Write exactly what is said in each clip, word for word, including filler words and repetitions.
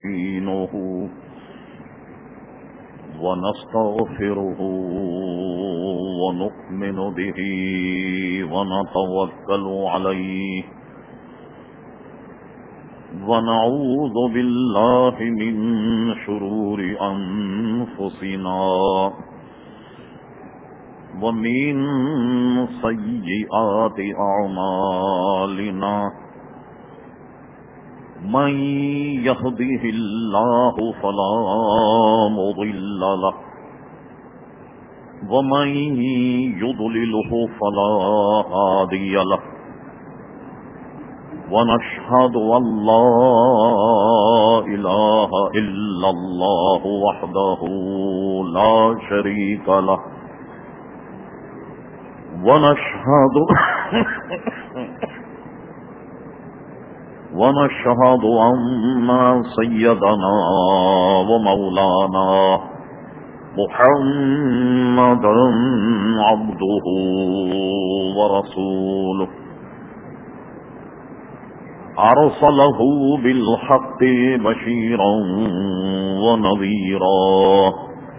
ونستعينه ونستغفره ونؤمن به ونتوكل عليه ونعوذ بالله من شرور أنفسنا ومن سيئات أعمالنا من يهده الله فلا مضل له ومن يضلله فلا هادي له ونشهد أن لا إله إلا الله وحده لا شريك له ونشهد ونشهد أن سيدنا ومولانا محمدا عبده ورسوله أرسله بالحق بشيرا ونذيرا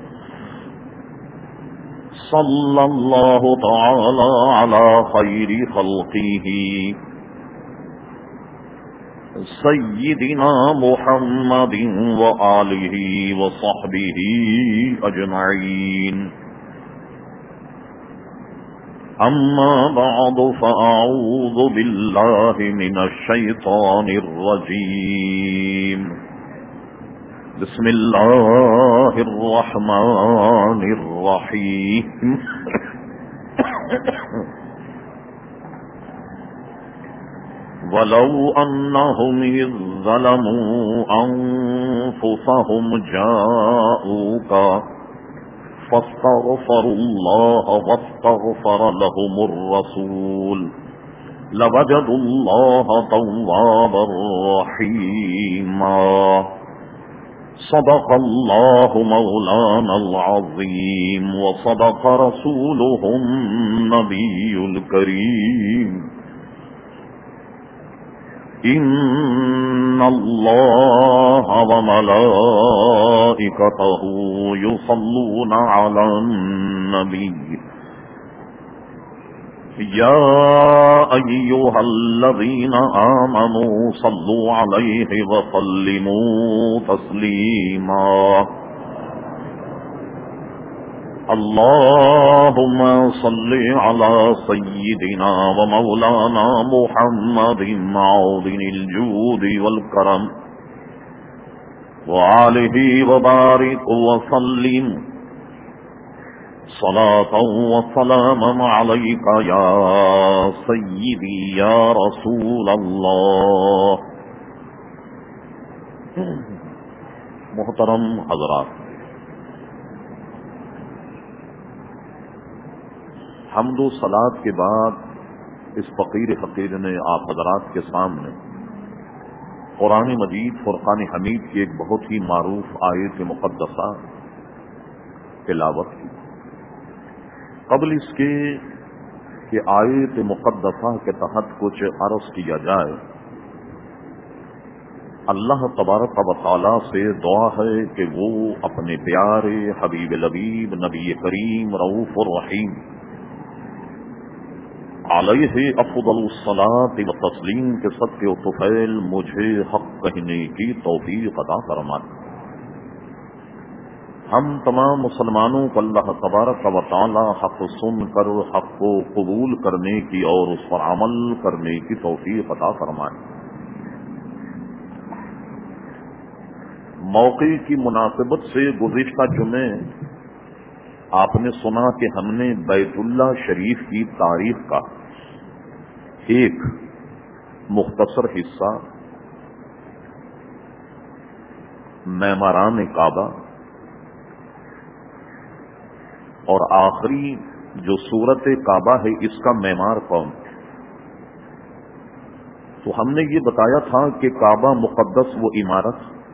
صلى الله تعالى على خير خلقه سيدنا محمد وآله وصحبه أجمعين أما بعد فأعوذ بالله من الشيطان الرجيم بسم الله الرحمن الرحيم ولو أنهم إذ ظلموا أنفسهم جاءوك فاستغفروا الله واستغفر لهم الرسول لوجدوا الله توابا رحيما صدق الله مولانا العظيم وصدق رسوله النبي الكريم إن الله وملائكته يصلون على النبي يا أيها الذين آمنوا صلوا عليه وسلموا تسليما اللهم صل على سيدنا ومولانا محمد معدن الجود والكرم وآله وبارك وسلم صلاة وسلاما عليك يا سيدي يا رسول الله. محترم حضرات، حمد و صلات کے بعد اس فقیر فقیر نے آپ حضرات کے سامنے قرآن مجید فرقان حمید کی ایک بہت ہی معروف آیت مقدسہ تلاوت کی. قبل اس کے کہ آیت مقدسہ کے تحت کچھ عرض کیا جائے، اللہ تبارک و تعالی سے دعا ہے کہ وہ اپنے پیارے حبیب لبیب نبی کریم رؤوف الرحیم علیہ افضل الصلاۃ و تسلیم کے صدقے و طفیل مجھے حق کہنے کی توفیق عطا فرمائے. ہم تمام مسلمانوں کو اللہ تبارک و تعالی حق سن کر حق کو قبول کرنے کی اور اس پر عمل کرنے کی توفیق عطا فرمائے. موقع کی مناسبت سے گزشتہ جمعے آپ نے سنا کہ ہم نے بیت اللہ شریف کی تاریخ کا ایک مختصر حصہ معماران کعبہ اور آخری جو صورت کعبہ ہے اس کا معمار کون، تو ہم نے یہ بتایا تھا کہ کعبہ مقدس وہ عمارت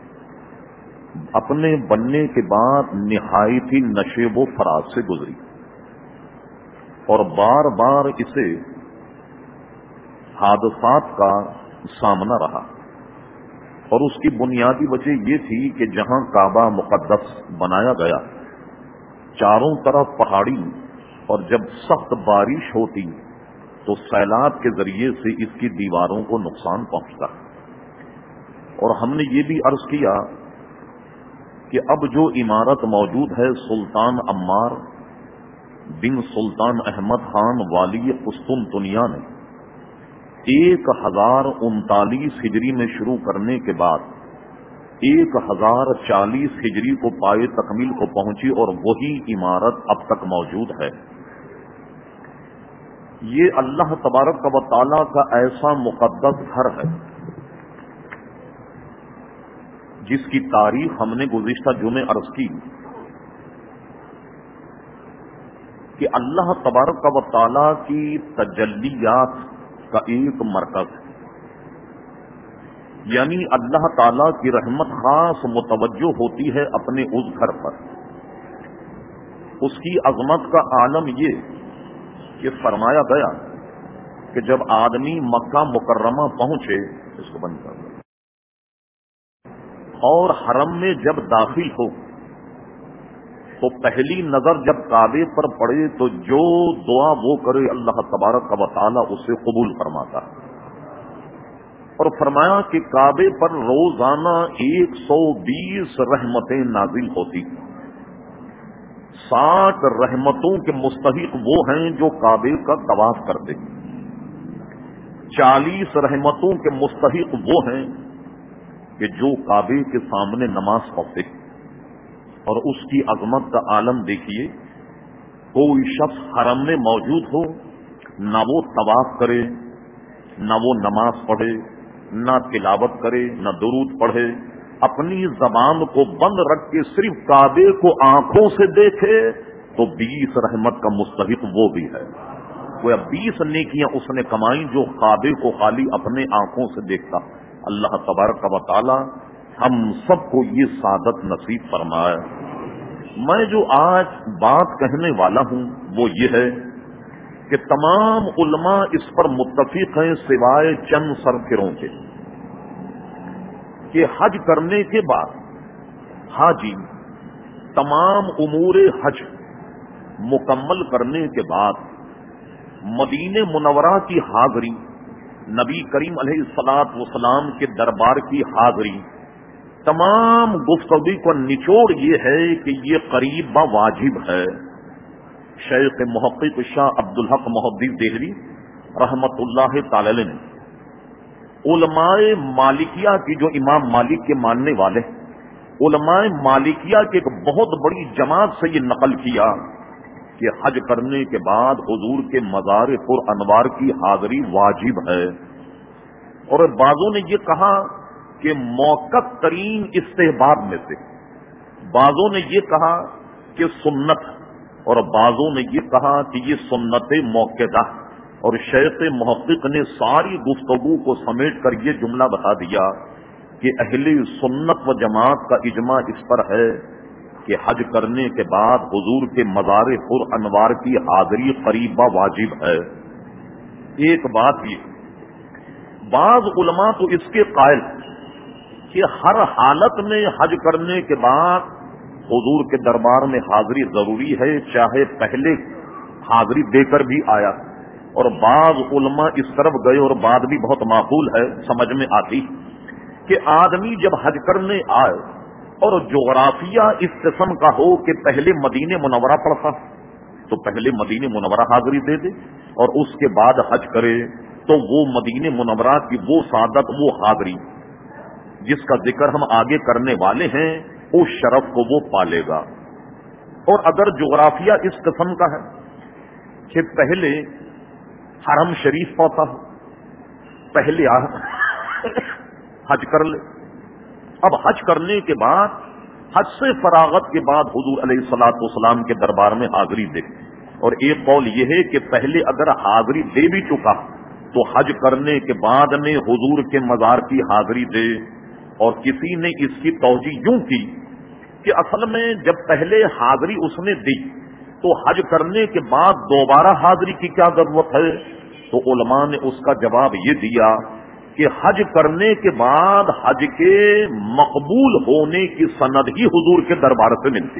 اپنے بننے کے بعد نہایت ہی نشیب و فراز سے گزری اور بار بار اسے حادثات کا سامنا رہا. اور اس کی بنیادی وجہ یہ تھی کہ جہاں کعبہ مقدس بنایا گیا چاروں طرف پہاڑی، اور جب سخت بارش ہوتی تو سیلاب کے ذریعے سے اس کی دیواروں کو نقصان پہنچتا۔ اور ہم نے یہ بھی عرض کیا کہ اب جو عمارت موجود ہے سلطان عمار بن سلطان احمد خان والی قسطنطنیہ نے ایک ہزار انتالیس ہجری میں شروع کرنے کے بعد ایک ہزار چالیس ہجری کو پائے تکمیل کو پہنچی، اور وہی عمارت اب تک موجود ہے۔ یہ اللہ تبارک و تعالی کا ایسا مقدس گھر ہے جس کی تاریخ ہم نے گزشتہ جمعے عرض کی کہ اللہ تبارک و تعالی کی تجلیات کا ایک مرکز ہے، یعنی اللہ تعالی کی رحمت خاص متوجہ ہوتی ہے اپنے اس گھر پر۔ اس کی عظمت کا عالم یہ کہ فرمایا گیا کہ جب آدمی مکہ مکرمہ پہنچے، اس کو بند کر دو، اور حرم میں جب داخل ہو تو پہلی نظر جب کعبے پر پڑے تو جو دعا وہ کرے اللہ تبارک و تعالی اسے قبول فرماتا ہے۔ اور فرمایا کہ کعبے پر روزانہ ایک سو بیس رحمتیں نازل ہوتی، ساٹھ رحمتوں کے مستحق وہ ہیں جو کعبے کا طواف کرتے، چالیس رحمتوں کے مستحق وہ ہیں کہ جو کعبے کے سامنے نماز پڑھتے۔ اور اس کی عظمت کا عالم دیکھیے، کوئی شخص حرم میں موجود ہو، نہ وہ طواف کرے، نہ وہ نماز پڑھے، نہ تلاوت کرے، نہ درود پڑھے، اپنی زبان کو بند رکھ کے صرف کعبے کو آنکھوں سے دیکھے تو بیس رحمت کا مستحق وہ بھی ہے۔ وہ بیس نیکیاں اس نے کمائی جو کعبے کو خالی اپنے آنکھوں سے دیکھتا۔ اللہ تبارک و تعالی ہم سب کو یہ سعادت نصیب فرمائے۔ میں جو آج بات کہنے والا ہوں وہ یہ ہے کہ تمام علماء اس پر متفق ہیں سوائے چند سرفروں کے کہ حج کرنے کے بعد حاجی تمام امور حج مکمل کرنے کے بعد مدینہ منورہ کی حاضری، نبی کریم علیہ الصلوۃ والسلام کے دربار کی حاضری، تمام گفتگو کا نچوڑ یہ ہے کہ یہ قریب با واجب ہے۔ شیخ محقق شاہ عبدالحق محدث دہلوی رحمت اللہ تعالی علیہ نے علماء مالکیہ کی، جو امام مالک کے ماننے والے علماء مالکیہ کے ایک بہت بڑی جماعت سے یہ نقل کیا کہ حج کرنے کے بعد حضور کے مزار پر انوار کی حاضری واجب ہے۔ اور بعضوں نے یہ کہا کہ موقت ترین استحباب میں سے، بعضوں نے یہ کہا کہ سنت، اور بعضوں نے یہ کہا کہ یہ سنت موقدہ۔ اور شیخ محقق نے ساری گفتگو کو سمیٹ کر یہ جملہ بتا دیا کہ اہل سنت و جماعت کا اجماع اس پر ہے کہ حج کرنے کے بعد حضور کے مزار پر انوار کی حاضری قریبا واجب ہے۔ ایک بات یہ، بعض علماء تو اس کے قائل کہ ہر حالت میں حج کرنے کے بعد حضور کے دربار میں حاضری ضروری ہے، چاہے پہلے حاضری دے کر بھی آیا۔ اور بعض علماء اس طرف گئے، اور بات بھی بہت معقول ہے، سمجھ میں آتی، کہ آدمی جب حج کرنے آئے اور جغرافیہ اس قسم کا ہو کہ پہلے مدینہ منورہ پڑتا تو پہلے مدینہ منورہ حاضری دے دے، اور اس کے بعد حج کرے تو وہ مدینہ منورہ کی وہ سعادت، وہ حاضری جس کا ذکر ہم آگے کرنے والے ہیں، اس شرف کو وہ پالے گا۔ اور اگر جغرافیہ اس قسم کا ہے کہ پہلے حرم شریف پہنچا ہو، پہلے حج کر لے، اب حج کرنے کے بعد حج سے فراغت کے بعد حضور علیہ الصلوۃ والسلام کے دربار میں حاضری دے۔ اور ایک قول یہ ہے کہ پہلے اگر حاضری دے بھی چکا تو حج کرنے کے بعد میں حضور کے مزار کی حاضری دے۔ اور کسی نے اس کی توجیہ یوں کی کہ اصل میں جب پہلے حاضری اس نے دی تو حج کرنے کے بعد دوبارہ حاضری کی کیا ضرورت ہے؟ تو علماء نے اس کا جواب یہ دیا کہ حج کرنے کے بعد حج کے مقبول ہونے کی سند ہی حضور کے دربار سے ملتی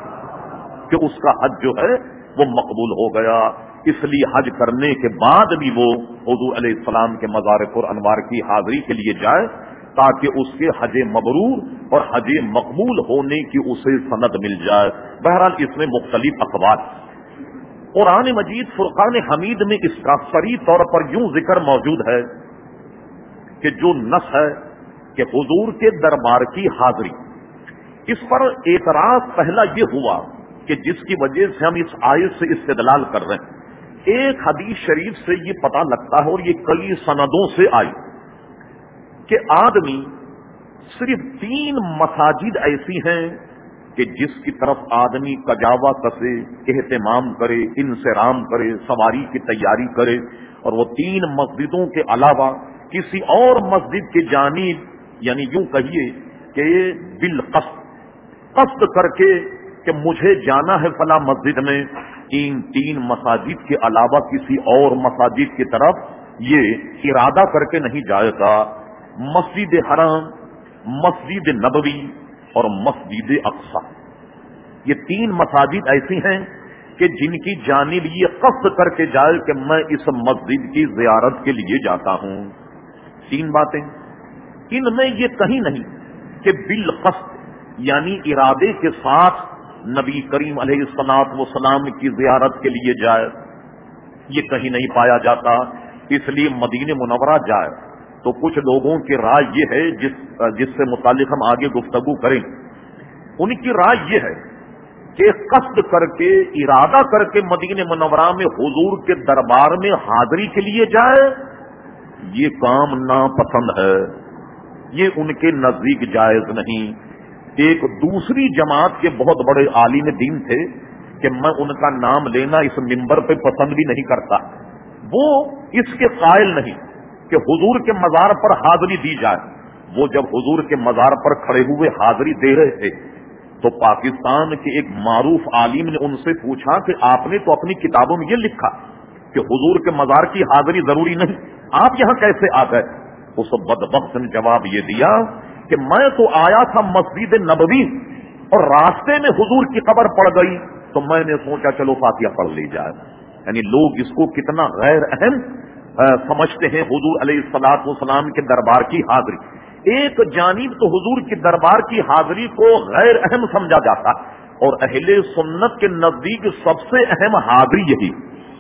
کہ اس کا حج جو ہے وہ مقبول ہو گیا. اس لیے حج کرنے کے بعد بھی وہ حضور علیہ السلام کے مزار پر انوار کی حاضری کے لیے جائے تاکہ اس کے حج مبرور اور حج مقبول ہونے کی اسے سند مل جائے. بہرحال اس میں مختلف اقوال. قرآن مجید فرقان حمید میں اس کا صریح طور پر یوں ذکر موجود ہے کہ جو نص ہے کہ حضور کے دربار کی حاضری، اس پر اعتراض پہلا یہ ہوا کہ جس کی وجہ سے ہم اس آیت سے استدلال کر رہے ہیں. ایک حدیث شریف سے یہ پتہ لگتا ہے اور یہ کئی سندوں سے آئی کہ آدمی صرف تین مساجد ایسی ہیں کہ جس کی طرف آدمی کجاوا کسے، اہتمام کرے، انصرام کرے، سواری کی تیاری کرے، اور وہ تین مسجدوں کے علاوہ کسی اور مسجد کی جانب یعنی یوں کہیے کہ بالقصد قصد کر کے کہ مجھے جانا ہے فلاں مسجد میں، ان تین مساجد کے علاوہ کسی اور مساجد کی طرف یہ ارادہ کر کے نہیں جائے گا. مسجد حرام، مسجد نبوی اور مسجد اقصی، یہ تین مساجد ایسی ہیں کہ جن کی جانب یہ قصد کر کے جائے کہ میں اس مسجد کی زیارت کے لیے جاتا ہوں. تین باتیں ان میں یہ کہیں نہیں کہ بالقصد یعنی ارادے کے ساتھ نبی کریم علیہ الصلوۃ والسلام کی زیارت کے لیے جائے، یہ کہیں نہیں پایا جاتا. اس لیے مدینہ منورہ جائے تو کچھ لوگوں کی رائے یہ ہے جس جس سے متعلق ہم آگے گفتگو کریں، ان کی رائے یہ ہے کہ قصد کر کے ارادہ کر کے مدینہ منورہ میں حضور کے دربار میں حاضری کے لیے جائے، یہ کام ناپسند ہے، یہ ان کے نزدیک جائز نہیں. ایک دوسری جماعت کے بہت بڑے عالم دین تھے کہ میں ان کا نام لینا اس منبر پہ پسند بھی نہیں کرتا، وہ اس کے قائل نہیں کہ حضور کے مزار پر حاضری دی جائے. وہ جب حضور کے مزار پر کھڑے ہوئے حاضری دے رہے تھے تو پاکستان کے ایک معروف عالم نے ان سے پوچھا کہ آپ نے تو اپنی کتابوں میں یہ لکھا کہ حضور کے مزار کی حاضری ضروری نہیں، آپ یہاں کیسے آ گئے؟ اس بدبخت نے جواب یہ دیا کہ میں تو آیا تھا مسجد نبوی اور راستے میں حضور کی قبر پڑ گئی تو میں نے سوچا چلو فاتحہ پڑھ لی جائے. یعنی لوگ اس کو کتنا غیر اہم سمجھتے ہیں حضور علیہ الصلوۃ والسلام کے دربار کی حاضری. ایک جانب تو حضور کے دربار کی حاضری کو غیر اہم سمجھا جاتا اور اہل سنت کے نزدیک سب سے اہم حاضری یہی،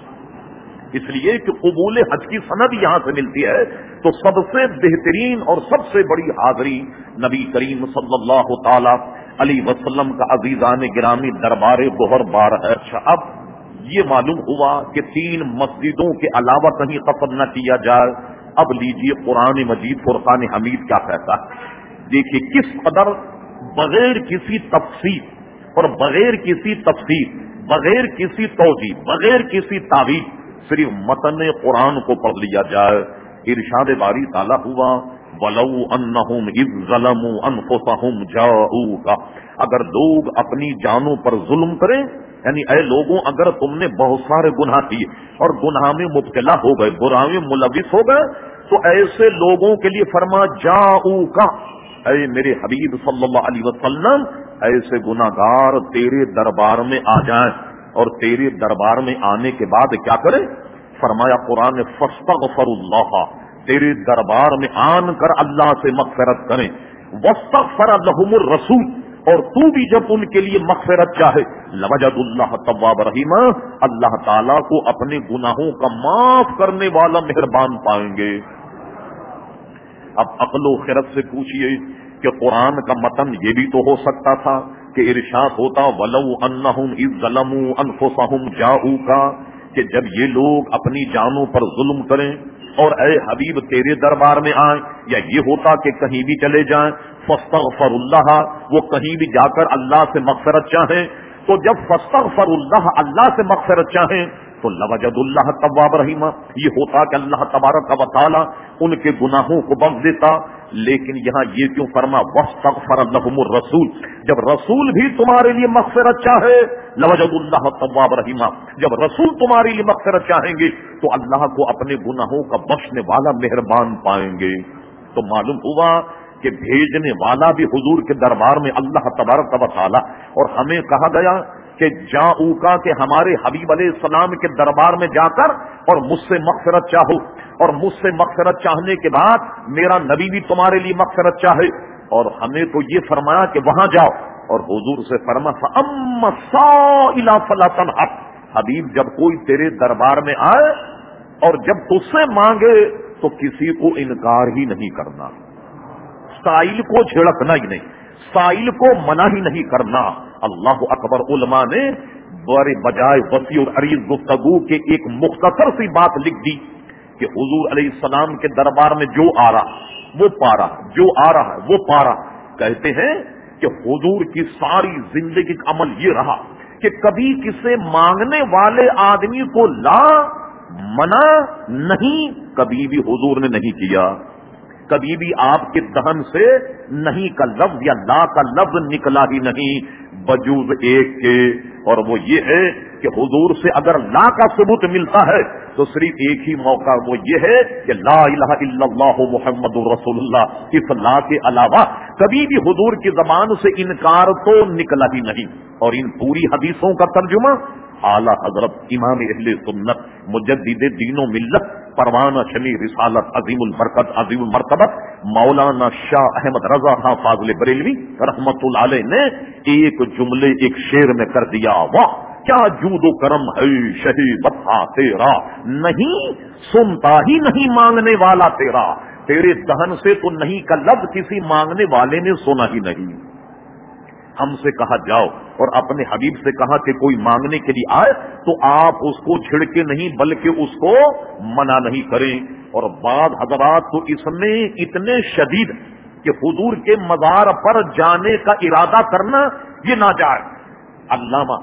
اس لیے کہ قبول حج کی سند یہاں سے ملتی ہے تو سب سے بہترین اور سب سے بڑی حاضری نبی کریم صلی اللہ تعالی علیہ وسلم کا عزیزان گرامی دربار گوہر بار ہے. اچھا، اب یہ معلوم ہوا کہ تین مسجدوں کے علاوہ کہیں قصد نہ کیا جائے. اب لیجیے قرآن مجید فرقان حمید کیا کہتا ہے. دیکھیے کس قدر بغیر کسی تفسیر اور بغیر کسی تفسیر، بغیر کسی توجیہ، بغیر کسی تعویل صرف متن قرآن کو پڑھ لیا جائے. ارشاد باری تعالیٰ ہوا وَلَوْ أَنَّهُمْ إِذْ ظَلَمُوا أَنفُسَهُمْ جَاءُوكَ، اگر لوگ اپنی جانوں پر ظلم کریں، یعنی اے لوگوں اگر تم نے بہت سارے گناہ کیے اور گناہ میں مبتلا ہو گئے، برائی میں ملوث ہو گئے، تو ایسے لوگوں کے لیے فرما جاؤکا، اے میرے حبیب صلی اللہ علیہ وسلم ایسے گناہگار تیرے دربار میں آ جائیں، اور تیرے دربار میں آنے کے بعد کیا کریں؟ فرمایا قرآن نے فاستغفر اللہ، تیرے دربار میں آن کر اللہ سے مغفرت کریں. واستغفر لهم الرسول، اور تو بھی جب ان کے لیے مغفرت چاہے، لوجد اللہ تواب رحیم، اللہ تعالیٰ کو اپنے گناہوں کا معاف کرنے والا مہربان پائیں گے. اب عقل و خرد سے پوچھئے کہ قرآن کا متن یہ بھی تو ہو سکتا تھا کہ ارشاد ہوتا وَلَوْ أَنَّهُمْ إِذْ ظَلَمُوا أَنفُسَهُمْ جَاءُوكَ، کہ جب یہ لوگ اپنی جانوں پر ظلم کریں اور اے حبیب تیرے دربار میں آئیں، یا یہ ہوتا کہ کہیں بھی چلے جائیں فاستغفر اللہ، وہ کہیں بھی جا کر اللہ سے مغفرت چاہیں، تو جب فاستغفر اللہ اللہ سے مغفرت چاہیں تو لوجد اللہ تواب رحیم، یہ ہوتا کہ اللہ تبارک و تعالی ان کے گناہوں کو بخش دیتا. لیکن یہاں یہ کیوں فرما واستغفر لهم الرسول؟ جب رسول بھی تمہارے لیے مغفرت چاہے لوجد اللہ تواب رحیما، جب رسول تمہارے لیے مغفرت چاہیں گے تو اللہ کو اپنے گناہوں کا بخشنے والا مہربان پائیں گے۔ تو معلوم ہوا کہ بھیجنے والا بھی حضور کے دربار میں اللہ تبارک و تعالی، اور ہمیں کہا گیا کہ جاؤ کا کہ ہمارے حبیب علیہ السلام کے دربار میں جا کر اور مجھ سے مغفرت چاہو، اور مجھ سے مغفرت چاہنے کے بعد میرا نبی بھی تمہارے لیے مغفرت چاہے۔ اور ہمیں تو یہ فرمایا کہ وہاں جاؤ، اور حضور سے فرما فَأَمَّا السَّائِلَ فَلَا تَنْهَرْ، حبیب جب کوئی تیرے دربار میں آئے اور جب تجھ سے مانگے تو کسی کو انکار ہی نہیں کرنا، سائل کو جھڑکنا ہی نہیں، سائل کو منع ہی نہیں کرنا۔ اللہ اکبر۔ علماء نے بڑے بجائے وسیع اور عریض گفتگو کے ایک مختصر سی بات لکھ دی کہ حضور علیہ السلام کے دربار میں جو آ رہا وہ پا رہا، جو آ رہا وہ پا رہا۔ کہتے ہیں کہ حضور کی ساری زندگی کا عمل یہ رہا کہ کبھی کسی مانگنے والے آدمی کو لا منع نہیں کبھی بھی حضور نے نہیں کیا، کبھی بھی آپ کے دہن سے نہیں کا لفظ یا لا کا لفظ نکلا ہی نہیں، بجوز ایک کے، اور وہ یہ ہے کہ حضور سے اگر لا کا ثبوت ملتا ہے تو صرف ایک ہی موقع، وہ یہ ہے کہ لا الہ الا اللہ محمد رسول اللہ، اس لا کے علاوہ کبھی بھی حضور کی زبان سے انکار تو نکلا ہی نہیں۔ اور ان پوری حدیثوں کا ترجمہ اعلی حضرت امام اہل سنت مجدد دین و ملت پروانہ شمی رسالت عظیم البرکت عظیم المرتبت مولانا شاہ احمد رضا خان فاضل بریلوی رحمت اللہ علیہ نے ایک جملے ایک شعر میں کر دیا، واہ کیا جود و کرم ہے شہی بتا تیرا، نہیں سنتا ہی نہیں مانگنے والا تیرا، تیرے دہن سے تو نہیں کا لفظ کسی مانگنے والے نے سنا ہی نہیں۔ ہم سے کہا جاؤ اور اپنے حبیب سے کہا کہ کوئی مانگنے کے لیے آئے تو آپ اس کو چھڑکے نہیں بلکہ اس کو منع نہیں کریں۔ اور بعض حضرات تو اس میں اتنے شدید کہ حضور کے مزار پر جانے کا ارادہ کرنا یہ ناجائز۔ علامہ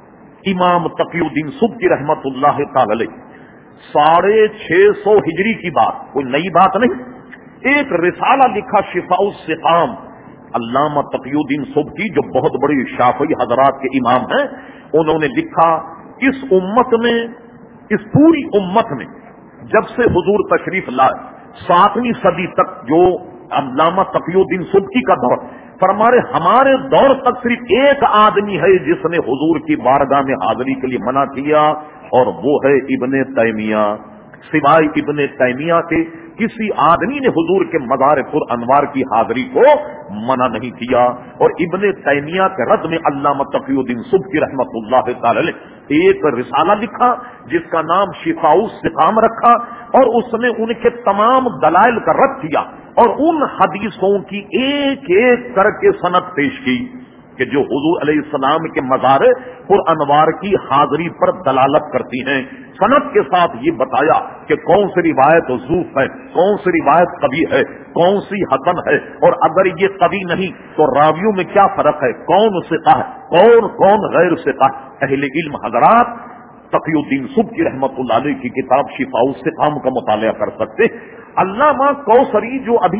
امام تقی الدین سبکی رحمت اللہ تعالی علیہ ساڑھے چھ سو ہجری کی بات، کوئی نئی بات نہیں، ایک رسالہ لکھا شفاء السقام۔ علامہ تقی الدین سبکی جو بہت بڑی شافعی حضرات کے امام ہیں، انہوں نے لکھا اس امت میں، اس پوری امت میں جب سے حضور تشریف لائے ساتویں صدی تک جو علامہ تقی الدین سبکی کا دور، فرمارے ہمارے دور تک صرف ایک آدمی ہے جس نے حضور کی بارگاہ میں حاضری کے لیے منع کیا، اور وہ ہے ابن تیمیہ۔ سوائے ابن تیمیہ کے کسی آدمی نے حضور کے مزار پر انوار کی حاضری کو منع نہیں کیا۔ اور ابن تیمیہ کے رد میں علامہ تقی الدین سبکی رحمت اللہ تعالی علیہ ایک رسالہ لکھا جس کا نام شفاء السقام رکھا، اور اس نے ان کے تمام دلائل کا رد کیا اور ان حدیثوں کی ایک ایک کر کے سند پیش کی کہ جو حضور علیہ السلام کے مزار پر انوار کی حاضری پر دلالت کرتی ہیں۔ سند کے ساتھ یہ بتایا کہ کون سی روایت ضعیف ہے، کون سی روایت قوی ہے، کون سی حسن ہے، اور اگر یہ قوی نہیں تو راویوں میں کیا فرق ہے، کون ثقہ ہے، کون کون غیر ثقہ۔ اہل علم حضرات تقی الدین سبکی رحمت اللہ علیہ کی کتاب شفاء السقام کا مطالعہ کر سکتے۔ علامہ کوثری جو ابھی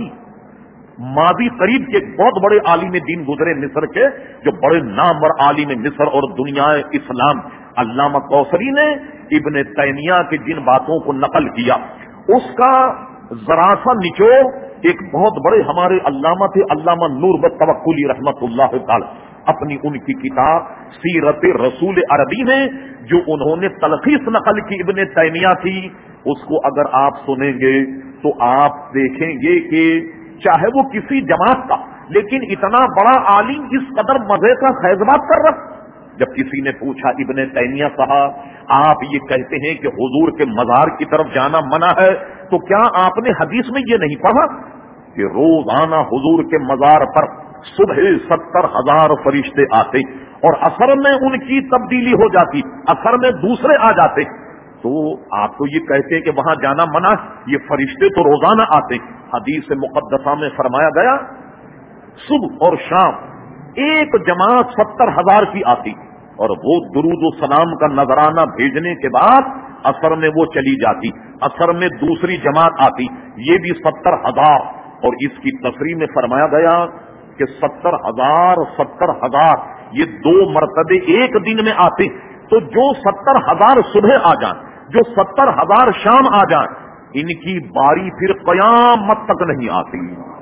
ماضی قریب کے بہت بڑے عالم دین گزرے مصر کے، جو بڑے نامور عالم مصر اور دنیا اسلام، علامہ کوثری نے ابن تیمیہ کی جن باتوں کو نقل کیا اس کا ذرا سا نچوڑ ایک بہت بڑے ہمارے علامہ تھے علامہ نور بتوکلی رحمت اللہ تعالی اپنی ان کی کتاب سیرت رسول عربی میں جو انہوں نے تلخیص نقل کی ابن تیمیہ کی، اس کو اگر آپ سنیں گے تو آپ دیکھیں گے کہ چاہے وہ کسی جماعت کا لیکن اتنا بڑا عالم اس قدر مزے کا خیز بات کر رہا۔ جب کسی نے پوچھا ابن تیمیہ صاحب آپ یہ کہتے ہیں کہ حضور کے مزار کی طرف جانا منع ہے، تو کیا آپ نے حدیث میں یہ نہیں پڑھا کہ روزانہ حضور کے مزار پر صبح ستر ہزار فرشتے آتے اور اثر میں ان کی تبدیلی ہو جاتی، اثر میں دوسرے آ جاتے؟ تو آپ تو یہ کہتے ہیں کہ وہاں جانا منع، یہ فرشتے تو روزانہ آتے۔ حدیث مقدسہ میں فرمایا گیا صبح اور شام ایک جماعت ستر ہزار کی آتی، اور وہ درود و سلام کا نذرانہ بھیجنے کے بعد اثر میں وہ چلی جاتی، اثر میں دوسری جماعت آتی، یہ بھی ستر ہزار، اور اس کی तफरीह में फरमाया गया कि सत्तर हजार सत्तर हजार ये दो मरतबे एक दिन में आते, तो जो सत्तर हजार सुबह आ जाए, जो सत्तर हजार शाम आ जाए, इनकी बारी फिर कयामत तक नहीं आती।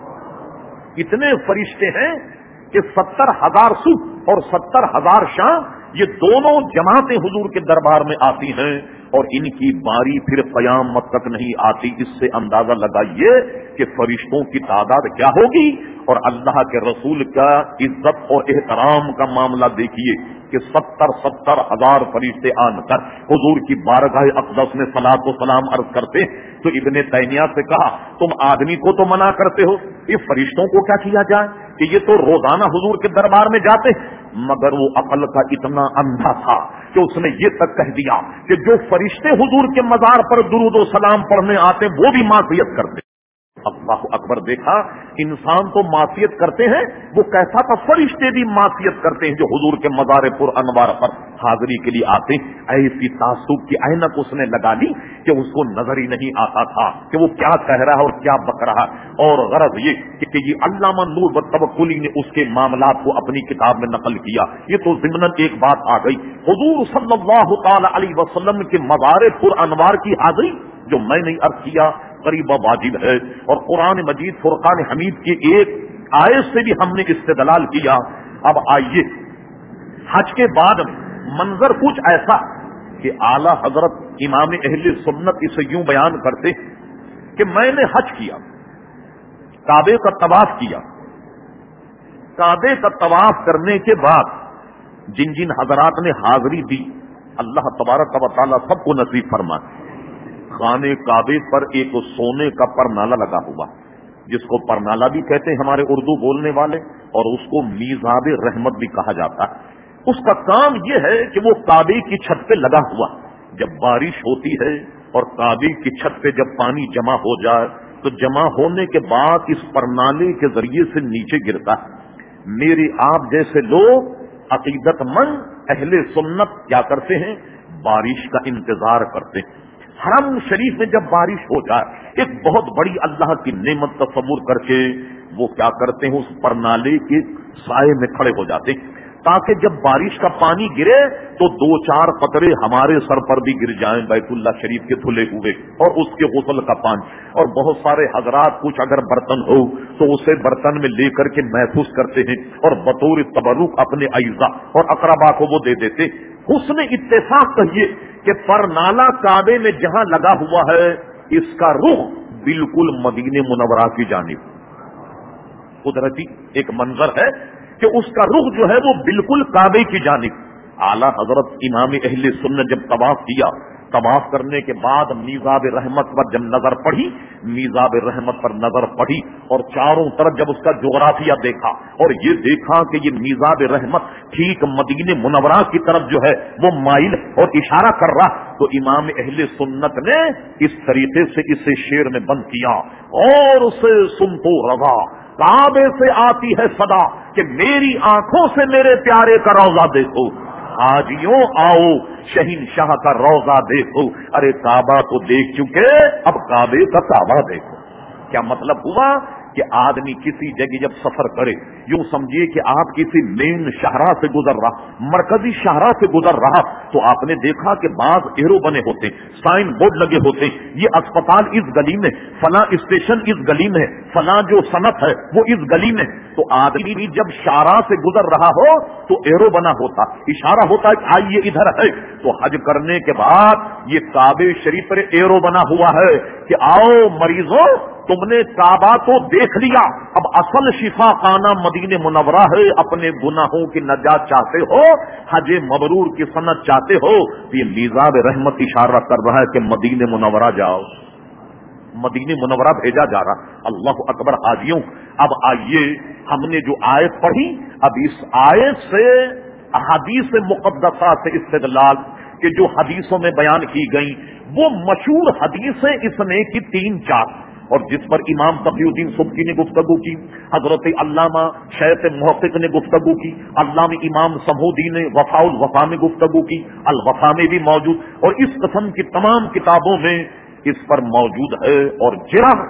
इतने फरिश्ते हैं कि सत्तर हजार सुबह और सत्तर हजार शाम ये दोनों जमातें हुजूर के दरबार में आती हैं और इनकी बारी फिर कयामत तक नहीं आती। इससे अंदाजा लगाइए कि फरिश्तों की तादाद क्या होगी। और अल्लाह के रसूल का इज्जत और एहतराम का मामला देखिए कि सत्तर सत्तर हजार फरिश्ते आनकर हुजूर की बारगाह अक़दस में सलातो सलाम अर्ज करते। तो इब्ने तैमिया से कहा, तुम आदमी को तो मना करते हो, ये फरिश्तों को क्या किया जाए कि ये तो रोजाना हुजूर के दरबार में जाते। मगर वो अकल का इतना अंधा था कि उसने ये तक कह दिया कि जो फरिश्ते हुजूर के मजार पर दुरूद व सलाम पढ़ने आते वो भी मासियत करते। अल्लाह अकबर, देखा इंसान तो मासियत करते हैं, वो कैसा था, फरिश्ते भी मासियत करते हैं जो हुजूर के मज़ार पुर अनवार पर हाजिरी के लिए आते। ऐसी तासुब की ऐनक उसने लगा ली कि उसको नजर ही नहीं आता था कि वो क्या कह रहा है और क्या बक रहा है। और गरज ये कि ये अल्लामा नूर व तवक्कुली ने उसके मामलात को अपनी किताब में नकल किया। ये तो ज़िम्नन एक बात आ गई, हुजूर सल्लल्लाहु तआला अलैहि वसल्लम के मज़ार पुर अनवार की हाजिरी जो मैंने अर्ज किया करीब वाजिब है। और कुरान मजीद फुरकान हमीद की एक आयत से भी हमने इस्तेदलाल किया। अब आइए, हज के बाद मंजर कुछ ऐसा कि आला हजरत इमाम अहले सुन्नत इसे यूं बयान करते कि मैंने हज किया, काबे का तवाफ किया, काबे का तवाफ करने के बाद जिन जिन हजरात ने हाजिरी दी, अल्लाह तबारक व तआला सबको नसीब फरमाए। खाने काबे पर एक सोने का परनाला लगा हुआ, जिसको परनाला भी कहते हैं हमारे उर्दू बोलने वाले, और उसको मीज़ाब रहमत भी कहा जाता है। उसका काम यह है कि वो काबे की छत पे लगा हुआ, जब बारिश होती है और काबे की छत पे जब पानी जमा हो जाए तो जमा होने के बाद इस परनाले के जरिए से नीचे गिरता है। मेरे आप जैसे लोग अकीदतमंद अहले सुन्नत क्या करते हैं, बारिश का इंतजार करते हैं। हरम शरीफ में जब बारिश हो जाए एक बहुत बड़ी अल्लाह की नेमत तस्वुर करके वो क्या करते हैं, उस परनाले के साए में खड़े हो जाते हैं ताकि जब बारिश का पानी गिरे तो दो चार कतरे हमारे सर पर भी गिर जाएं, बैतुल्लाह शरीफ के धुले हुए, और उसके गुस्ल का पानी। और बहुत सारे हजरात कुछ अगर बर्तन हो तो उसे बर्तन में लेकर के महफूज करते हैं और बतौर तबरुक अपने अय्ज़ा और अकरबा को वो दे देते। हुस्न इत्तेफाक कहिए कि परनाला काबे में जहां लगा हुआ है इसका रुख बिल्कुल मदीने मुनव्वरा की जानिब। कुदरती एक मंजर है कि उसका रुख जो है वो बिल्कुल काबे की जानिब। आला हजरत इमाम अहले सुन्नत जब तवाफ किया, तवाफ करने के बाद मीज़ाब रहमत पर जब नजर पड़ी, मीज़ाब रहमत पर नजर पड़ी और चारों तरफ जब उसका जोग्राफिया देखा और ये देखा कि ये मीज़ाब रहमत ठीक मदीने मुनव्वरा की तरफ जो है वो माइल और इशारा कर रहा, तो इमाम अहले सुन्नत ने इस तरीके से इसे शेर में बंद किया और उसे सुन तो रवा काबे से आती है सदा कि मेरी आंखों से मेरे प्यारे का रौजा देखो, हाजियों आओ शहीनशाह का रौजा देखो। अरे काबा तो देख चुके, अब काबे का काबा देखो। क्या मतलब हुआ कि आदमी किसी जगह जब सफर करे, यूं समझिए कि आप किसी मेन शाहरा से गुजर रहा, मरकजी शाहरा से गुजर रहा, तो आपने देखा कि बाज एरो बने होते, साइन बोर्ड लगे होते, ये अस्पताल इस गली में, फला स्टेशन इस गली में, फला जो सनत है वो इस गली में। तो आदमी भी जब शाहरा से गुजर रहा हो तो एरो बना होता, इशारा होता है कि आइए इधर है। तो हज करने के बाद ये काबे शरीफ पर एरो बना हुआ है कि आओ मरीजों, तुमने काबा तो देख लिया, अब असल शिफा खाना मदीने मुनव्वरा है। अपने गुनाहों की नजात चाहते हो, हजे मबरूर की सनत चाहते हो, तो ये मीज़ाब रहमत इशारा कर रहा है कि मदीने मुनव्वरा जाओ, मदीने मुनव्वरा भेजा जा रहा। अल्लाह अकबर हाजियों। अब आइए, हमने जो आयत पढ़ी, अब इस आयत से हदीस मुक़द्दसा से इस्तेदलाल कि जो हदीसों में बयान की गई वो मशहूर हदीसें इसने की तीन चार, और जिस पर इमाम तक़ीउद्दीन सुब्की ने गुफ्तगू की, हजरत अल्लामा शेख मुहक़्क़िक़ ने गुफ्तगू की, अल्लामा इमाम समूदी ने वफ़ाउल वफ़ा में गुफ्तगू की, अल वफ़ा में भी मौजूद, और इस किस्म की तमाम किताबों में इस पर मौजूद है। और जिरह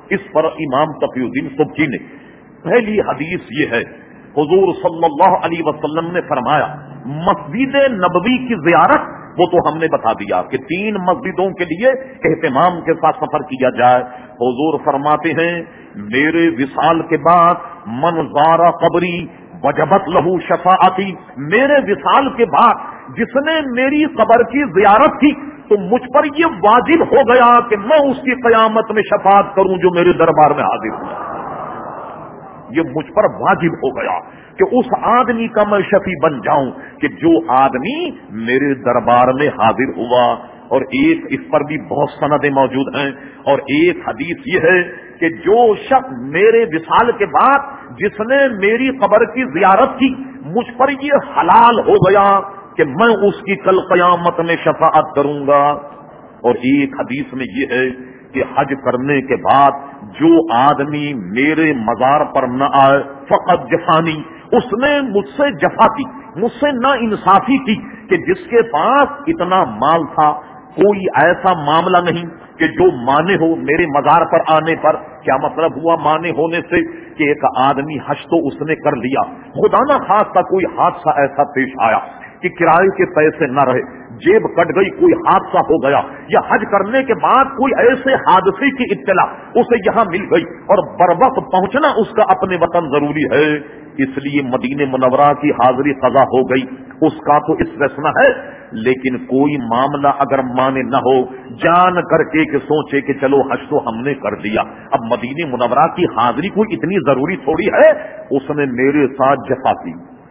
اس پر امام تقی الدین سبکی نے پہلی حدیث یہ ہے، حضور صلی اللہ علیہ وسلم نے فرمایا مسجد نبوی کی زیارت، وہ تو ہم نے بتا دیا کہ تین مسجدوں کے لیے اہتمام کے ساتھ سفر کیا جائے۔ حضور فرماتے ہیں میرے وصال کے بعد من زار قبری وجبت لہو شفاعتی، میرے وصال کے بعد جس نے میری قبر کی زیارت کی تو مجھ پر یہ واجب ہو گیا کہ میں اس کی قیامت میں شفاعت کروں جو میرے دربار میں حاضر ہوا۔ یہ مجھ پر واجب ہو گیا کہ اس آدمی کا میں شفیع بن جاؤں کہ جو آدمی میرے دربار میں حاضر ہوا۔ اور ایک اس پر بھی بہت سندیں موجود ہیں، اور ایک حدیث یہ ہے کہ جو شخص میرے وصال کے بعد جس نے میری قبر کی زیارت کی مجھ پر یہ حلال ہو گیا کہ میں اس کی کل قیامت میں شفاعت کروں گا۔ اور ایک حدیث میں یہ ہے کہ حج کرنے کے بعد جو آدمی میرے مزار پر نہ آئے فقط جفانی، اس نے مجھ سے جفا کی، مجھ سے نا انصافی کی کہ جس کے پاس اتنا مال تھا کوئی ایسا معاملہ نہیں کہ جو مانے ہو میرے مزار پر آنے پر۔ کیا مطلب ہوا مانے ہونے سے کہ ایک آدمی حج تو اس نے کر لیا، خدا نہ خواستہ کوئی حادثہ ایسا پیش آیا کہ کرائے کے پیسے نہ رہے، جیب کٹ گئی، کوئی حادثہ ہو گیا، یا حج کرنے کے بعد کوئی ایسے حادثے کی اطلاع اسے یہاں مل گئی اور بروقت پہنچنا اس کا اپنے وطن ضروری ہے، اس لیے مدینہ منورہ کی حاضری قضا ہو گئی، اس کا تو استثناء ہے۔ لیکن کوئی معاملہ اگر مانے نہ ہو، جان کر کے کہ سوچے کہ چلو حج تو ہم نے کر دیا، اب مدینہ منورہ کی حاضری کوئی اتنی ضروری تھوڑی ہے، اس نے میرے ساتھ جفا کی،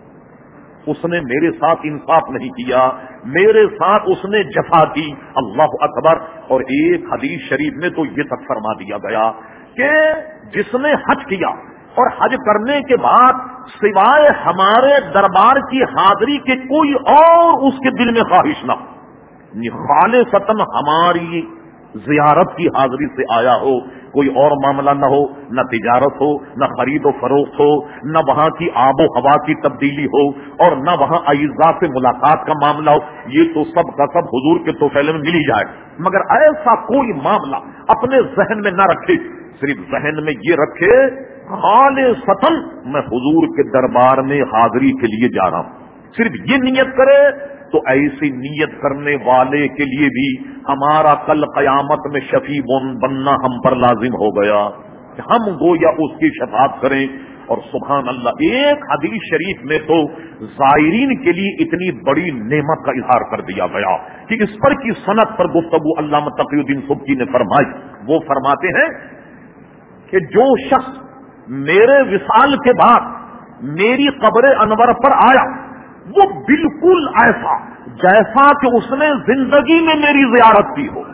اس نے میرے ساتھ انصاف نہیں کیا، میرے ساتھ اس نے جفا کی، اللہ اکبر۔ اور ایک حدیث شریف میں تو یہ تک فرما دیا گیا کہ جس نے حج کیا اور حج کرنے کے بعد سوائے ہمارے دربار کی حاضری کے کوئی اور اس کے دل میں خواہش نہ ہو، خالصتاً ہماری زیارت کی حاضری سے آیا ہو، کوئی اور معاملہ نہ ہو، نہ تجارت ہو، نہ خرید و فروخت ہو، نہ وہاں کی آب و ہوا کی تبدیلی ہو، اور نہ وہاں اعزاء سے ملاقات کا معاملہ ہو، یہ تو سب کا سب حضور کے توفیل میں مل ہی جائے، مگر ایسا کوئی معاملہ اپنے ذہن میں نہ رکھے، صرف ذہن میں یہ رکھے خالصتاً میں حضور کے دربار میں حاضری کے لیے جا رہا ہوں، صرف یہ نیت کرے تو ایسی نیت کرنے والے کے لیے بھی ہمارا کل قیامت میں شفیع بننا ہم پر لازم ہو گیا کہ ہم گویا اس کی شفاعت کریں۔ اور سبحان اللہ، ایک حدیث شریف میں تو زائرین کے لیے اتنی بڑی نعمت کا اظہار کر دیا گیا کہ اس پر کی سند پر گفتگو علامہ تقی الدین سبکی نے فرمائی۔ وہ فرماتے ہیں کہ جو شخص میرے وصال کے بعد میری قبر انور پر آیا وہ بالکل ایسا جیسا کہ اس نے زندگی میں میری زیارت کی ہو۔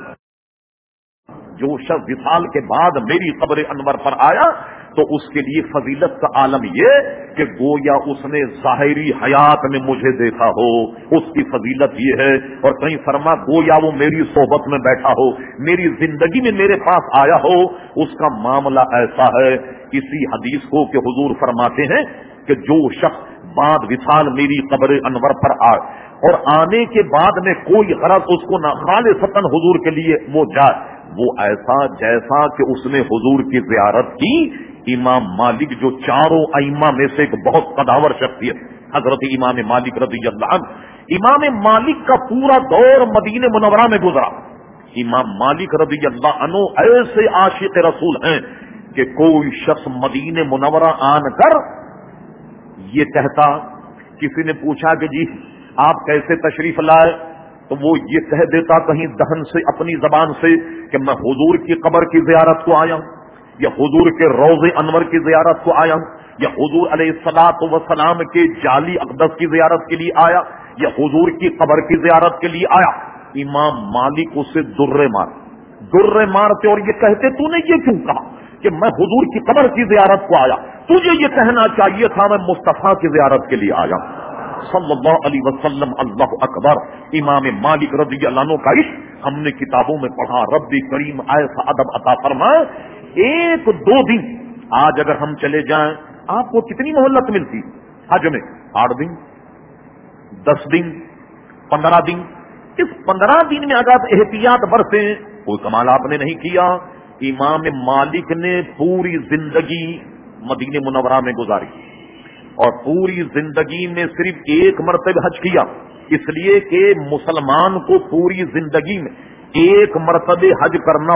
جو شخص وصال کے بعد میری قبر انور پر آیا تو اس کے لیے فضیلت کا عالم یہ کہ گویا اس نے ظاہری حیات میں مجھے دیکھا ہو، اس کی فضیلت یہ ہے۔ اور کہیں فرما گویا وہ میری صحبت میں بیٹھا ہو، میری زندگی میں میرے پاس آیا ہو، اس کا معاملہ ایسا ہے۔ اسی حدیث کو کہ حضور فرماتے ہیں کہ جو شخص بعد وصال میری قبر انور پر آئے اور آنے کے بعد میں کوئی غرض اس کو نہ خالصتاً حضور کے لیے وہ جائے، وہ ایسا جیسا کہ اس نے حضور کی زیارت کی۔ امام مالک جو چاروں ائمہ میں سے ایک بہت قداور شخصیت، حضرت امام مالک رضی اللہ عنہ، امام مالک کا پورا دور مدینہ منورہ میں گزرا۔ امام مالک رضی اللہ عنہ ایسے عاشق رسول ہیں کہ کوئی شخص مدینہ منورہ آن کر یہ کہتا، کسی نے پوچھا کہ جی آپ کیسے تشریف لائے تو وہ یہ کہہ دیتا کہیں دہن سے اپنی زبان سے کہ میں حضور کی قبر کی زیارت کو آیا ہوں، یا حضور کے روض انور کی زیارت کو آیا ہوں، یا حضور علیہ الصلوۃ والسلام کے جعلی اقدس کی زیارت کے لیے آیا، یا حضور کی قبر کی زیارت کے لیے آیا۔ امام مالک اسے درے مار درے مارتے اور یہ کہتے تو نے یہ کیوں کہا کہ میں حضور کی قبر کی زیارت کو آیا، تجھے یہ کہنا چاہیے تھا میں مصطفیٰ کی زیارت کے لیے آیا صلی اللہ علیہ وسلم۔ اللہ اکبر۔ امام مالک رضی اللہ عنہ کا عشق ہم نے کتابوں میں پڑھا، رب کریم ایسا ادب عطا فرمائے۔ ایک دو دن آج اگر ہم چلے جائیں آپ کو کتنی مہلت ملتی حج میں؟ آٹھ دن، دس دن، پندرہ دن۔ اس پندرہ دن میں اگر احتیاط برتیں، کوئی کمال آپ نے نہیں کیا، امام مالک نے پوری زندگی مدینہ منورہ میں گزاری اور پوری زندگی میں صرف ایک مرتبہ حج کیا، اس لیے کہ مسلمان کو پوری زندگی میں ایک مرتبہ حج کرنا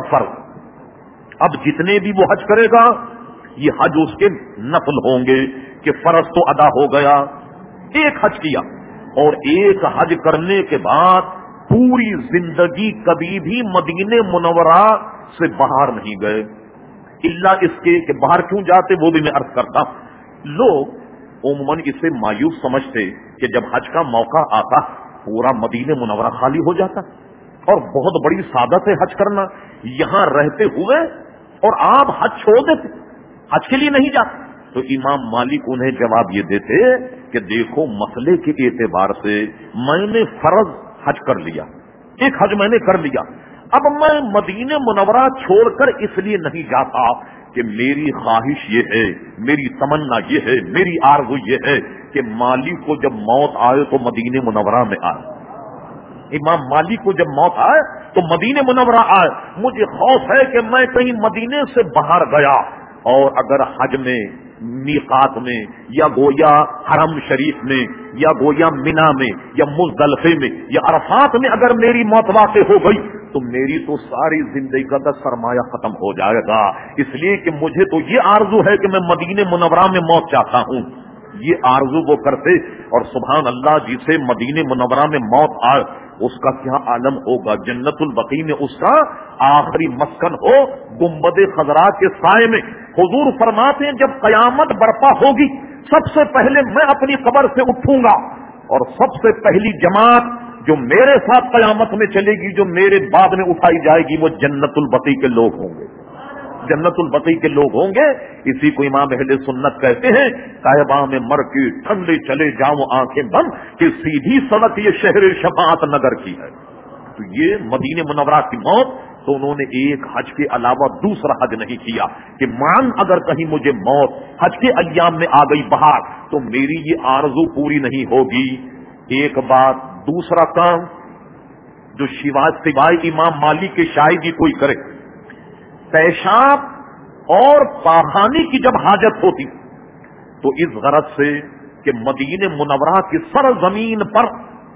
فرض۔ اب جتنے بھی وہ حج کرے گا یہ حج اس کے نفل ہوں گے کہ فرض تو ادا ہو گیا، ایک حج کیا اور ایک حج کرنے کے بعد پوری زندگی کبھی بھی مدینہ منورہ سے باہر نہیں گئے، الا اس کے کہ باہر کیوں جاتے وہ بھی میں عرض کرتا ہوں۔ لوگ عموماً اسے مایوس سمجھتے کہ جب حج کا موقع آتا پورا مدینہ منورہ خالی ہو جاتا اور بہت بڑی سعادت ہے حج کرنا، یہاں رہتے ہوئے اور آپ حج چھوڑ دیتے، حج کے لیے نہیں جاتے۔ تو امام مالک انہیں جواب یہ دیتے کہ دیکھو مسئلے کے اعتبار سے میں نے فرض حج کر لیا، ایک حج میں نے کر لیا، اب میں مدینہ منورہ چھوڑ کر اس لیے نہیں جاتا کہ میری خواہش یہ ہے، میری تمنا یہ ہے، میری آرزو یہ ہے کہ مالک کو جب موت آئے تو مدینہ منورہ میں آئے، امام مالک کو جب موت آئے تو مدینہ منورہ آئے۔ مجھے خوف ہے کہ میں کہیں مدینے سے باہر گیا اور اگر حج میں میقات میں یا گویا حرم شریف میں یا گویا مینا میں یا مزدلفے میں یا عرفات میں اگر میری موت واقع ہو گئی تو میری تو ساری زندگی کا سرمایہ ختم ہو جائے گا، اس لیے کہ مجھے تو یہ آرزو ہے کہ میں مدینہ منورہ میں موت چاہتا ہوں۔ یہ آرزو وہ کرتے اور سبحان اللہ جسے مدینہ منورہ میں موت آئے اس کا کیا عالم ہوگا، جنت البقیع میں اس کا آخری مسکن ہو گنبد خضرا کے سائے میں۔ حضور فرماتے ہیں جب قیامت برپا ہوگی سب سے پہلے میں اپنی قبر سے اٹھوں گا اور سب سے پہلی جماعت جو میرے ساتھ قیامت میں چلے گی، جو میرے بعد میں اٹھائی جائے گی، وہ جنت البقیع کے لوگ ہوں گے، جنت البقیع کے لوگ ہوں گے۔ اسی کو امام اہل سنت کہتے ہیں کعبہ میں مر کے ٹھنڈے چلے جاؤں آنکھیں بند کہ سیدھی سڑک یہ شہر شفاعت نگر کی ہے۔ تو یہ مدینہ منورہ کی موت تو انہوں نے ایک حج کے علاوہ دوسرا حج نہیں کیا کہ مان اگر کہیں مجھے موت حج کے ایام میں آ گئی باہر تو میری یہ آرزو پوری نہیں ہوگی۔ ایک بات، دوسرا کام جو سوائے امام مالک کے شاہدی کوئی کرے، پیشاب اور پاخانے کی جب حاجت ہوتی تو اس غرض سے کہ مدینہ منورہ کی سرزمین پر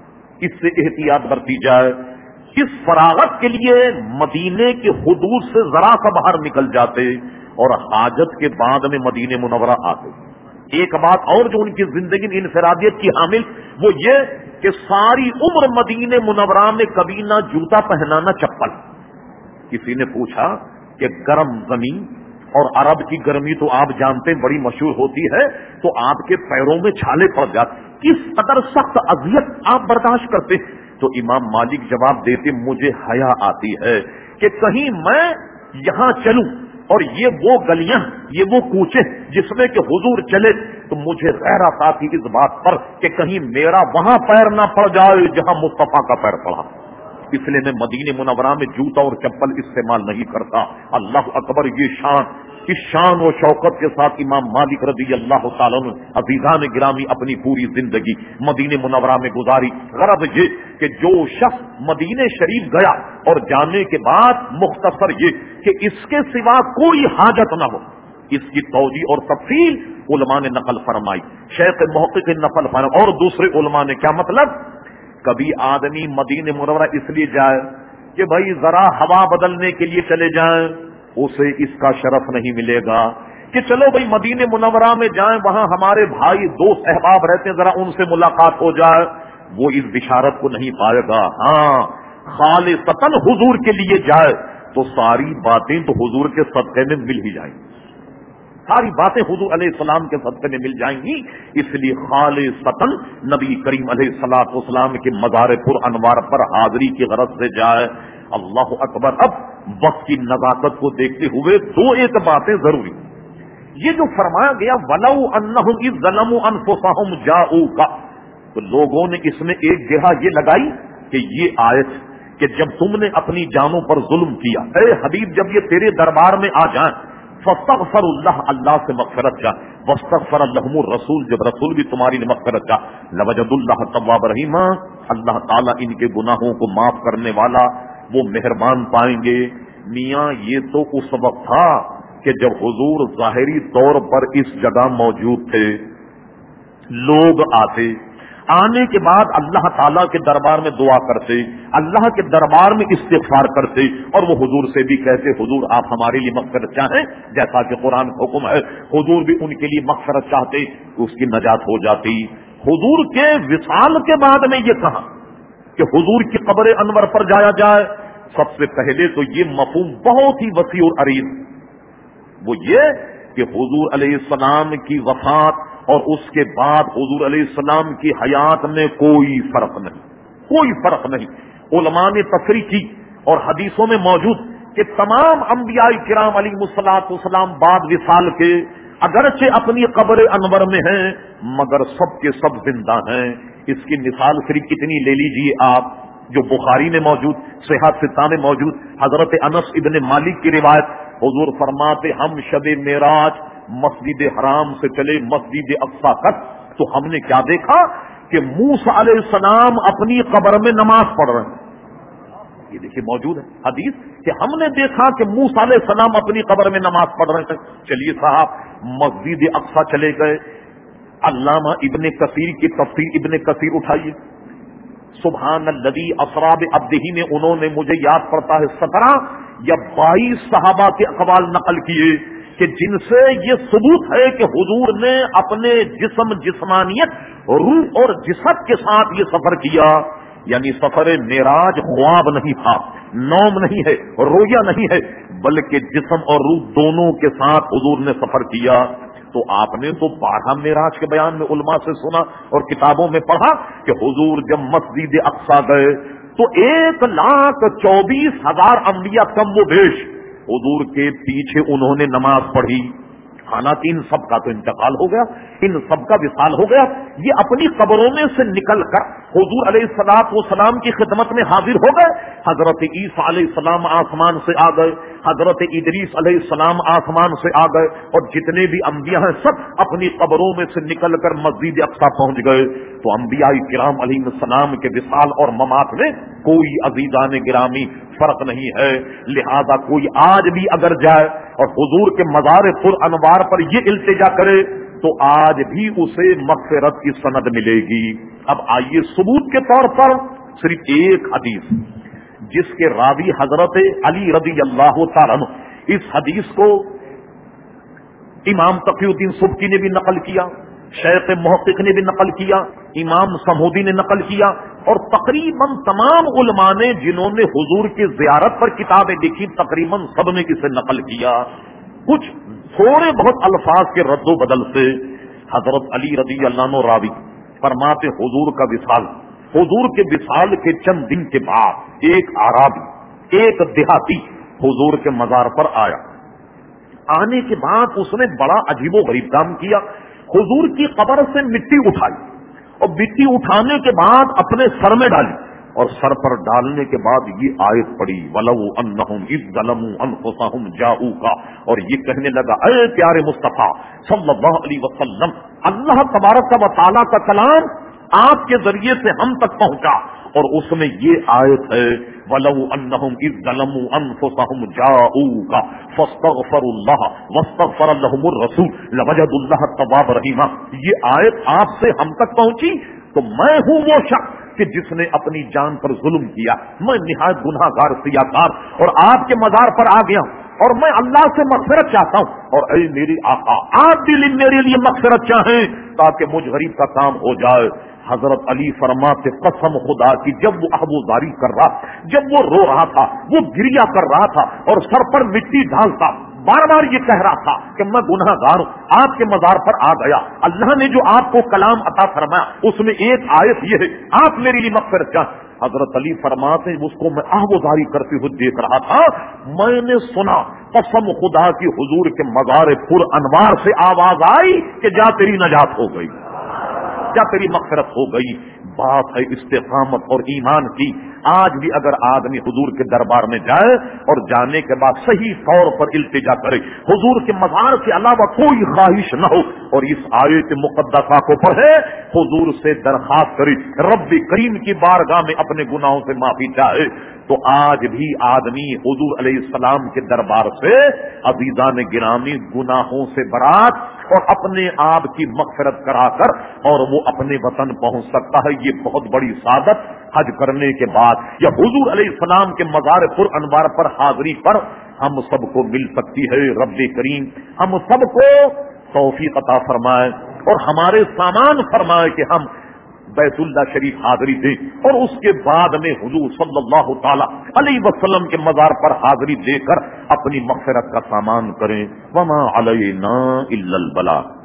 اس سے احتیاط برتی جائے، اس فراغت کے لیے مدینے کے حدود سے ذرا سا باہر نکل جاتے اور حاجت کے بعد میں مدینہ منورہ آتے۔ ایک بات اور جو ان کی زندگی میں انفرادیت کی حامل وہ یہ کہ ساری عمر مدینہ منورہ میں کبھی نہ جوتا پہنا نہ چپل۔ کسی نے پوچھا کہ گرم زمین اور عرب کی گرمی تو آپ جانتے بڑی مشہور ہوتی ہے، تو آپ کے پیروں میں چھالے پڑ جاتے، کس قدر سخت اذیت آپ برداشت کرتے؟ تو امام مالک جواب دیتے مجھے حیا آتی ہے کہ کہیں میں یہاں چلوں اور یہ وہ گلیاں یہ وہ کوچے جس میں کہ حضور چلے تو مجھے غیرت آتی اس بات پر کہ کہیں میرا وہاں پیر نہ پڑ جائے جہاں مصطفیٰ کا پیر پڑا، اس لیے میں مدینہ منورہ میں جوتا اور چپل استعمال نہیں کرتا۔ اللہ اکبر، یہ شان، اس شان و شوکت کے ساتھ امام مالک رضی اللہ تعالیٰ عنہ عزیزان گرامی اپنی پوری زندگی مدینہ منورہ میں گزاری۔ غرض یہ کہ جو شخص مدینہ شریف گیا اور جانے کے بعد مختصر یہ کہ اس کے سوا کوئی حاجت نہ ہو، اس کی توجیہ اور تفصیل علماء نے نقل فرمائی، شیخ محقق نے نقل فرمائی اور دوسرے علماء نے۔ کیا مطلب؟ کبھی آدمی مدینہ منورہ اس لیے جائے کہ بھائی ذرا ہوا بدلنے کے لیے چلے جائیں، اسے اس کا شرف نہیں ملے گا کہ چلو بھائی مدینہ منورہ میں جائیں، وہاں ہمارے بھائی دوست احباب رہتے ہیں، ذرا ان سے ملاقات ہو جائے، وہ اس بشارت کو نہیں پائے گا۔ ہاں، خالصتاً حضور کے لیے جائے تو ساری باتیں تو حضور کے صدقے میں مل ہی جائیں گی، ساری باتیں حضور علیہ السلام کے صدقے میں مل جائیں گی۔ اس لیے خالصتاً نبی کریم علیہ الصلوۃ والسلام کے مزار پر انوار پر حاضری کی غرض سے جائے۔ اللہ اکبر۔ اب وقت کی نزاکت کو دیکھتے ہوئے دو ایک باتیں ضروری، یہ جو فرمایا گیا وَلَوْ أَنَّهُمْ إِذْ ظَلَمُوا أَنفُسَهُمْ جَاءُوكَ، تو لوگوں نے اس میں ایک گرہ یہ لگائی کہ یہ آیت کہ جب تم نے اپنی جانوں پر ظلم کیا، اے حبیب جب یہ تیرے دربار میں آ جائیں فاستغفر اللہ، اللہ سے مغفرت کا، واستغفر لهم الرسول، جب رسول بھی تمہاری مغفرت کا، لوجد اللہ تواب رحیم، اللہ تعالیٰ ان کے گناہوں کو معاف کرنے والا وہ مہربان پائیں گے۔ میاں یہ تو اس وقت تھا کہ جب حضور ظاہری طور پر اس جگہ موجود تھے، لوگ آتے، آنے کے بعد اللہ تعالیٰ کے دربار میں دعا کرتے، اللہ کے دربار میں استغفار کرتے، اور وہ حضور سے بھی کہتے حضور آپ ہمارے لیے مغفرت چاہیں، جیسا کہ قرآن کا حکم ہے، حضور بھی ان کے لیے مغفرت چاہتے، اس کی نجات ہو جاتی۔ حضور کے وصال کے بعد میں یہ کہا کہ حضور کی قبر انور پر جایا جائے، سب سے پہلے تو یہ مفہوم بہت ہی وسیع اور عریض، وہ یہ کہ حضور علیہ السلام کی وفات اور اس کے بعد حضور علیہ السلام کی حیات میں کوئی فرق نہیں، کوئی فرق نہیں۔ علماء نے تفریح کی اور حدیثوں میں موجود کہ تمام انبیاء کرام علیہ الصلوۃ والسلام بعد وصال کے اگرچہ اپنی قبر انور میں ہیں مگر سب کے سب زندہ ہیں۔ اس کی مثال صرف اتنی لے لیجئے آپ، جو بخاری میں موجود، صحیح ستہ میں موجود، حضرت انس ابن مالک کی روایت، حضور فرماتے ہم شب معراج مسجد حرام سے چلے مسجد اقصی تک، تو ہم نے کیا دیکھا کہ موسیٰ علیہ السلام اپنی قبر میں نماز پڑھ رہے ہیں۔ یہ دیکھیے موجود ہے حدیث کہ ہم نے دیکھا کہ موسیٰ علیہ السلام اپنی قبر میں نماز پڑھ رہے ہیں۔ چلیے صاحب مسجد اقصی چلے گئے، علامہ ابن کثیر کی تفسیر ابن کثیر اٹھائیے، سبحان الذی اسری بعبدہ میں انہوں نے مجھے یاد پڑتا ہے سترہ یا بائیس صحابہ کے اقوال نقل کیے کہ جن سے یہ ثبوت ہے کہ حضور نے اپنے جسم جسمانیت روح اور جسد کے ساتھ یہ سفر کیا، یعنی سفر معراج خواب نہیں تھا، نوم نہیں ہے، رویا نہیں ہے، بلکہ جسم اور روح دونوں کے ساتھ حضور نے سفر کیا۔ تو آپ نے تو بارہ معراج کے بیان میں علماء سے سنا اور کتابوں میں پڑھا کہ حضور جب مسجد اقصی گئے تو ایک لاکھ چوبیس ہزار انبیاء کم و بیش حضور کے پیچھے انہوں نے نماز پڑھی۔ حالانکہ ان سب کا تو انتقال ہو گیا، ان سب کا وصال ہو گیا، یہ اپنی قبروں میں سے نکل کر حضور علیہ الصلوۃ والسلام کی خدمت میں حاضر ہو گئے۔ حضرت عیسیٰ علیہ السلام آسمان سے آ گئے، حضرت ادریس علیہ السلام آسمان سے آ گئے، اور جتنے بھی انبیاء ہیں سب اپنی قبروں میں سے نکل کر مسجد اقصی پہنچ گئے۔ تو انبیاء کرام علیہ السلام کے وصال اور ممات میں کوئی عزیزان گرامی فرق نہیں ہے، لہذا کوئی آج بھی اگر جائے اور حضور کے مزار پر انوار پر یہ التجا کرے تو آج بھی اسے مغفرت کی سند ملے گی۔ اب آئیے ثبوت کے طور پر صرف ایک حدیث جس کے راوی حضرت علی رضی اللہ تعالیٰ عنہ، اس حدیث کو امام تقی الدین سبکی نے بھی نقل کیا، شیخ محقق نے بھی نقل کیا، امام سمودی نے نقل کیا، اور تقریباً تمام علماء نے جنہوں نے حضور کی زیارت پر کتابیں لکھی تقریباً سب نے اسے نقل کیا۔ کچھ تھوڑے بہت الفاظ کے رد و بدل سے حضرت علی رضی اللہ عنہ راوی فرماتے حضور کا وصال، حضور کے وصال کے چند دن کے بعد ایک اعرابی، ایک دیہاتی حضور کے مزار پر آیا۔ آنے کے بعد اس نے بڑا عجیب و غریب کام کیا، حضور کی قبر سے مٹی اٹھائی اور مٹی اٹھانے کے بعد اپنے سر میں ڈالی، اور سر پر ڈالنے کے بعد یہ آیت پڑی وَلَوْ أَنَّهُمْ إِذْ ظَلَمُوا أَنفُسَهُمْ جَاءُوكَ، اور یہ کہنے لگا اے پیارے مصطفیٰ صلی اللہ علیہ وسلم، اللہ تبارک و تعالیٰ کا کلام آپ کے ذریعے سے ہم تک پہنچا، اور اس میں یہ آیت ہے وَلَوْ أَنَّهُمْ إِذْ ظَلَمُوا أَنفُسَهُمْ جَاءُوكَ فَاسْتَغْفَرُوا اللَّهَ وَاسْتَغْفَرَ لَهُمُ الرَّسُولُ لَوَجَدُوا اللَّهَ تَوَّابًا رَحِيمًا۔ یہ آیت آپ سے ہم تک پہنچی تو میں ہوں وہ شخص کہ جس نے اپنی جان پر ظلم کیا، میں نہایت گناہ گار سیاکار، اور آپ کے مزار پر آ گیا اور میں اللہ سے مغفرت چاہتا ہوں، اور اے میری آقا آپ بھی میرے لیے مغفرت چاہیں تاکہ مجھ غریب کا کام ہو جائے۔ حضرت علی فرماتے قسم خدا کی جب وہ آہوزاری کر رہا، جب وہ رو رہا تھا، وہ گریا کر رہا تھا اور سر پر مٹی ڈالتا، بار بار یہ کہہ رہا تھا کہ میں گناہ گار ہوں، آپ کے مزار پر آ گیا، اللہ نے جو آپ کو کلام عطا فرمایا اس میں ایک آیت یہ ہے آپ میرے لیے مغفرت چاہیں۔ حضرت علی فرماتے اس کو میں آہوزاری کرتے ہوئے دیکھ رہا تھا، میں نے سنا قسم خدا کی حضور کے مزار پر انوار سے آواز آئی کہ جا تیری نجات ہو گئی، کیا تیری مغفرت ہو گئی۔ بات ہے استقامت اور ایمان کی۔ آج بھی اگر آدمی حضور کے دربار میں جائے اور جانے کے بعد صحیح طور پر التجا کرے، حضور کے مزار کے علاوہ کوئی خواہش نہ ہو، اور اس آیت مقدسہ کو پڑھے، حضور سے درخواست کرے، رب کریم کی بارگاہ میں اپنے گناہوں سے معافی چاہے، تو آج بھی آدمی حضور علیہ السلام کے دربار سے عزیزان گرامی گناہوں سے برات اور اپنے آپ کی مغفرت کرا کر اور وہ اپنے وطن پہنچ سکتا ہے. یہ بہت بڑی سعادت حج کرنے کے بعد یا حضور علیہ السلام کے مزار پر انوار پر حاضری پر ہم سب کو مل سکتی ہے. رب کریم ہم سب کو توفیق عطا فرمائے اور ہمارے سامان فرمائے کہ ہم بیت اللہ شریف حاضری دیں اور اس کے بعد میں حضور صلی اللہ تعالی علیہ وسلم کے مزار پر حاضری دے کر اپنی مغفرت کا سامان کریں. وما علینا الا البلاغ.